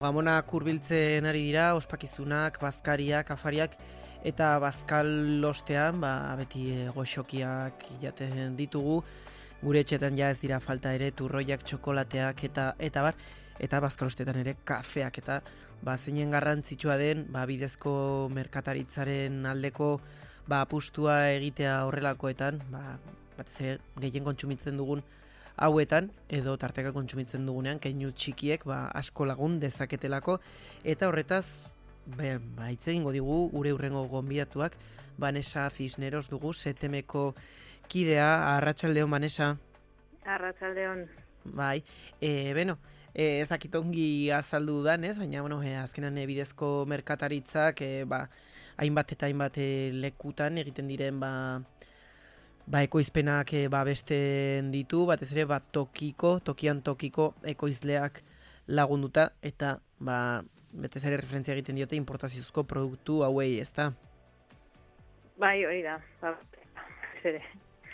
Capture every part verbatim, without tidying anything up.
Gamonak hurbiltzen ari dira, ospakizunak, bazkariak, afariak, eta bazkal ostean, ba, beti e, goxokiak jaten ditugu, gure etxetan ja ez dira falta ere, turroiak, txokolateak, eta eta bar, eta bazkal osteetan ere kafeak, eta ba, zeinen garrantzitsua den, ba, bidezko merkataritzaren aldeko ba, apustua egitea horrelakoetan, ba, batez ere gehien kontsumitzen dugun hauetan, edo tarteka kontsumitzen dugunean, keinu txikiek ba, asko lagun dezaketelako, eta horretaz, be, ba, hitz egingo digu, gure hurrengo gonbidatuak, Vanessa Cisneros dugu, setemeko kidea, arratsaldeon, Vanessa. Arratsaldeon. Bai, e, beno, e, ez dakit ongi azaldu dudan, ez? Baina, bueno, e, azkenan e, bidezko merkataritzak, e, ba, hainbat eta hainbat e, lekutan egiten diren, ba, ba, ekoizpenak e, babesten ditu, batez ere, ba, tokiko, tokian tokiko ekoizleak lagunduta, eta, ba, betez ere referentzia egiten diote importaziozko produktu hauei, ezta? Bai, hori da, ba, zere.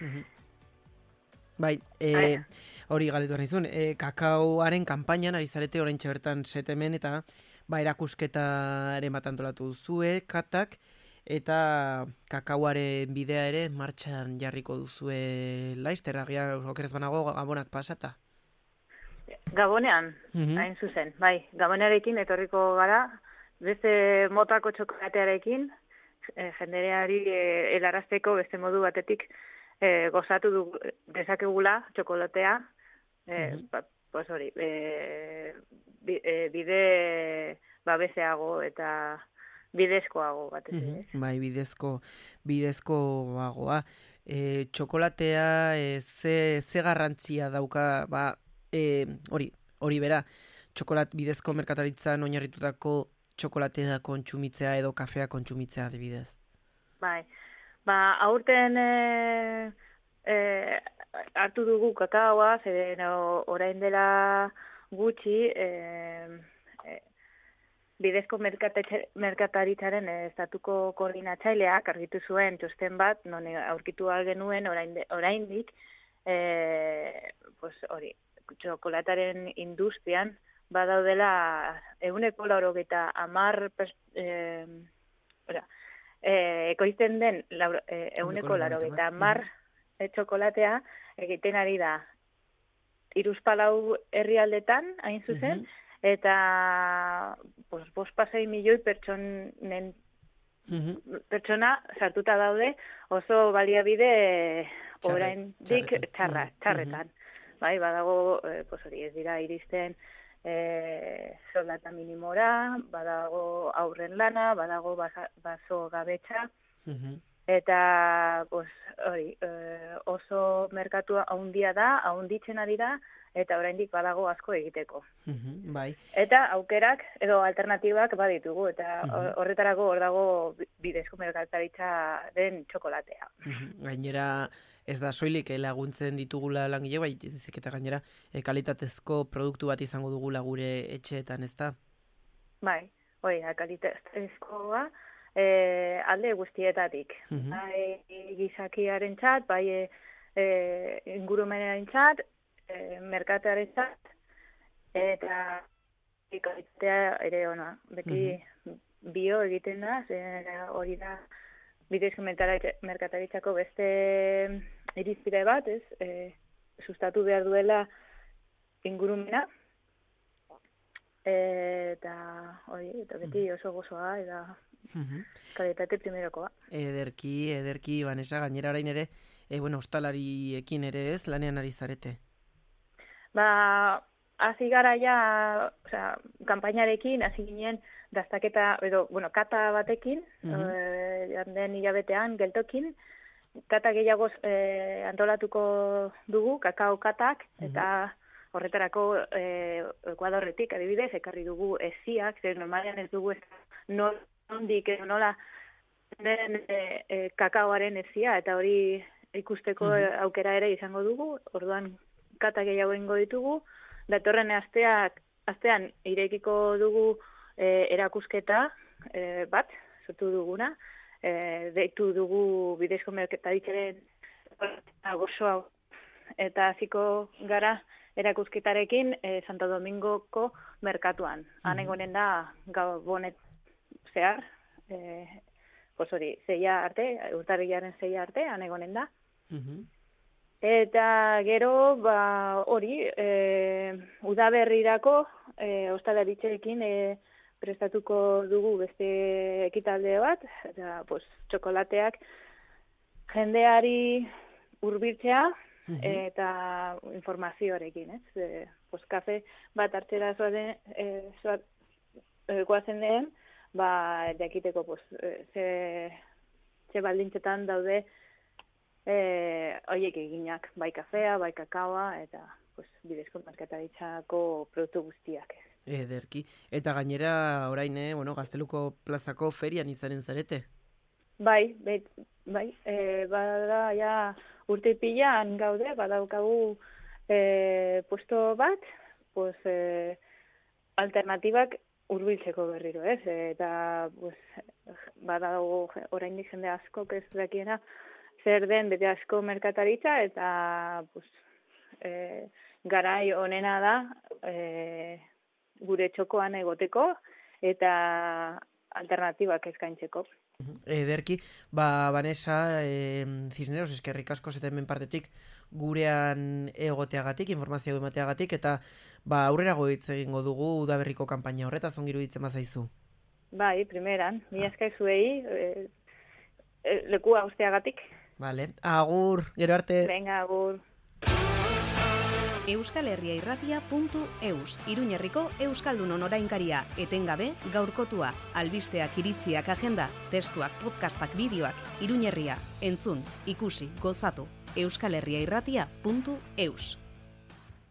Bai, e, hori galdetu nahi zuen, e, kakaoaren kanpainan ari zarete oraintxe bertan setemen, eta, ba, erakusketaren bat antolatu duzue, katak, eta kakaoaren bidea ere martxan jarriko duzue laizter, agian okerez banago Gabonak pasata? Gabonean, Mhm. hain zuzen, bai, Gabonearekin etorriko gara, beste motako txokolatearekin, e, jendereari e, helarazteko beste modu batetik e, gozatu du, dezakegula txokolatea, e, Mhm. ba, pues hori, e, bi- e, bide babeseago eta bidezkoago batez ere. Mhm. Bai, bidezko, bidezkoagoa. E, txokolatea e, ze, ze garrantzia dauka, ba, e, hori, hori bera, txokolat bidezko merkataritzan oinarritutako txokolatea kontsumitzea edo kafea kontsumitzea adibidez. Bai, ba, aurten e, e, hartu dugu kakaoa, zeren o- orain dela gutxi, e, e, bidezko merkatatze- merkataritzaren e, estatuko koordinatzaileak argitu zuen txosten bat, non aurkitu ahal genuen orain oraindik, e, pues hori, txokolataren industrian badaudela ehuneko laurogeita hamar e, ora, e, ekoizten den lauro- e, ehuneko laurogeita hamar e, txokolatea egiten ari da hiruzpalau herrialdetan, hain zuzen, Mhm. eta pues, bost pasei milioi pertsonen Mhm. pertsona sartuta daude oso baliabide Txarre- oraindik txarretan. txarra, Mhm. txarretan. Bai, badago, eh, pues hori ez dira iristen eh, soldata minimora, badago aurren lana, badago basa- baso gabetza, Mhm. eta pues, hori, eh, oso merkatua haundia da, haunditzen ari da, eta oraindik badago asko egiteko. Mhm. Bai. Eta aukerak edo alternatibak baditugu, eta hor- horretarako hor dago bi- bidezko merkataritza den txokolatea. Mhm. Gainera, ez da soilik eh, laguntzen ditugula langile, bai, ezik eta gainera eh, kalitatezko produktu bat izango dugula gure etxeetan, ezta? Bai, hori da, kalitatezkoa e, alde guztietatik. Mhm. Bai gizakiaren txat, bai e, e, ingurumenaren txat, e, merkatearen txat, eta kalitatea ere ona. Beti bio egiten da, ze hori da bidezko merkataritzako beste irizpide bat, ez? E, sustatu behar duela ingurumena, eta hori, eta beti oso gozoa, eta Mhm. kalitate primerokoa. Ederki, ederki, Vanessa, gainera orain ere, e, bueno, ostalariekin ere ez, lanean ari zarete. Ba, hasi gara ja, osea, kanpainarekin, hasi ginen dastaketa, edo, bueno, kata batekin, Mhm. eh, janden hilabetean, geltokin, kata gehiagoz eh, antolatuko dugu, kakao katak, eta horretarako eh, Ekuadorretik, adibidez, ekarri dugu esiak, zer normalean ez dugu ez nondik edo nola den e, e, kakaoaren esia, eta hori ikusteko aukera ere izango dugu, orduan kata gehiago ingo ditugu, datorren asteak, astean irekiko dugu e, erakusketa e, bat, sortu duguna, e, deitu dugu bidezko merkataritzaren gozoa, eta hasiko gara erakusketarekin e, Santo Domingoko merkatuan. Han egonen da Gabonet zehar, e, pues hori, zeia arte, urtarrilaren zeia arte, han egonen da. Mhm. Eta gero, ba, hori, e, udaberrirako e, ostalaritzeekin e, prestatuko dugu beste ekitalde bat, eta pues, txokolateak jendeari hurbiltzea eta informazioarekin, ez? E, pues, kafe bat hartzera zoazen, e, zoat, e, goazen den, ba, jakiteko, pues, e, ze, ze baldintzetan daude e, oiek eginak, bai kafea, bai kakaoa, eta pues, bidezko merkataritzako produktu guztiak. Ederki. Eta gainera, orain, eh, bueno, Gazteluko plazako ferian izanen zarete? Bai, bai, bai. E, bada, ja, urte pilan gaude, badaukagu e, puesto bat, pues, e, alternatibak hurbiltzeko berriro, ez? Eta, pues, badago oraindik jende asko ez dakiena zer den bete asko merkataritza, eta, pues, e, garai onena da, e, gure txokoan egoteko eta alternatibak eskaintzeko. Ederki, ba, Vanessa, e, Cisneros, eskerrik asko zeta hemen partetik gurean egoteagatik, informazio emateagatik, eta ba, aurrerago hitz egingo dugu udaberriko kanpaina horretaz, ongi iruditzen bazaizu. Bai, primeran, mi esker zuei, e, e, lekua usteagatik. Vale, agur, gero arte. Venga, agur. euskal herria irratia puntu eus, Iruñerriko Euskaldunon orainkaria, etengabe gaurkotua, albisteak, iritziak, agenda, testuak, podcastak, bideoak, Iruñerria, entzun, ikusi, gozatu, euskal herria irratia puntu eus.